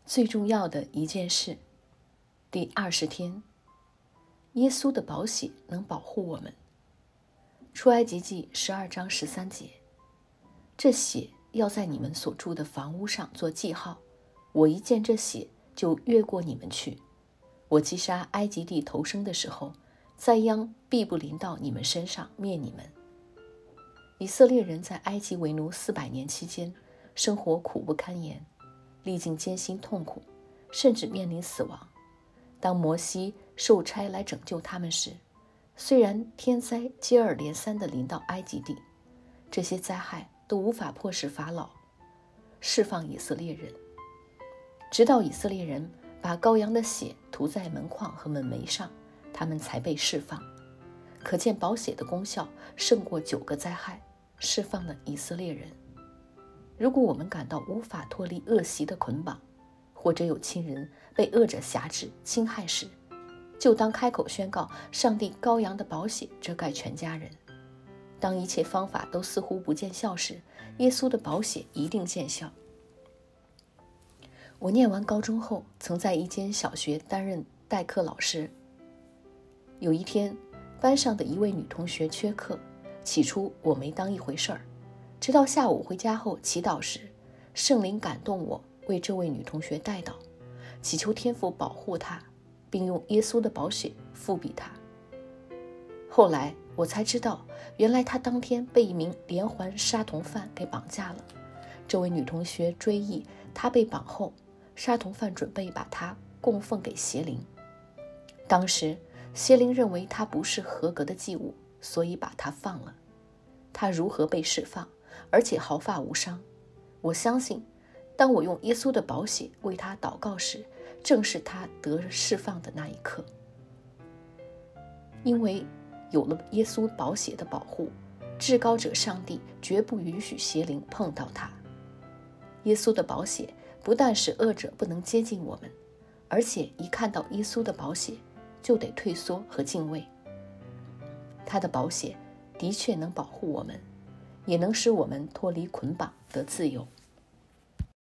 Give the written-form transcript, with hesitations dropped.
最重要的一件事，第20天，耶稣的宝血能保护我们。出埃及记12章13节，这血要在你们所住的房屋上做记号，我一见这血就越过你们去。我击杀埃及地头生的时候，灾殃必不临到你们身上，灭你们。以色列人在埃及为奴400年期间，生活苦不堪言，历尽艰辛痛苦，甚至面临死亡。当摩西受差来拯救他们时，虽然天灾接二连三地临到埃及地，这些灾害都无法迫使法老释放以色列人，直到以色列人把羔羊的血涂在门框和门楣上，他们才被释放。可见宝血的功效胜过9个灾害，释放了以色列人。如果我们感到无法脱离恶习的捆绑，或者有亲人被恶者辖制侵害时，就当开口宣告上帝羔羊的宝血遮盖全家人。当一切方法都似乎不见效时，耶稣的宝血一定见效。我念完高中后，曾在一间小学担任代课老师。有一天，班上的一位女同学缺课，起初我没当一回事儿，直到下午回家后祈祷时，圣灵感动我为这位女同学代祷，祈求天父保护她，并用耶稣的宝血复庇她。后来我才知道，原来她当天被一名连环杀童犯给绑架了。这位女同学追忆，她被绑后，杀童犯准备把她供奉给邪灵。当时邪灵认为她不是合格的祭物，所以把她放了。她如何被释放，而且毫发无伤？我相信，当我用耶稣的宝血为她祷告时，正是她得释放的那一刻。因为有了耶稣宝血的保护，至高者上帝绝不允许邪灵碰到她。耶稣的宝血不但使恶者不能接近我们，而且一看到耶稣的宝血就得退缩和敬畏。他的宝血的确能保护我们，也能使我们脱离捆绑得自由。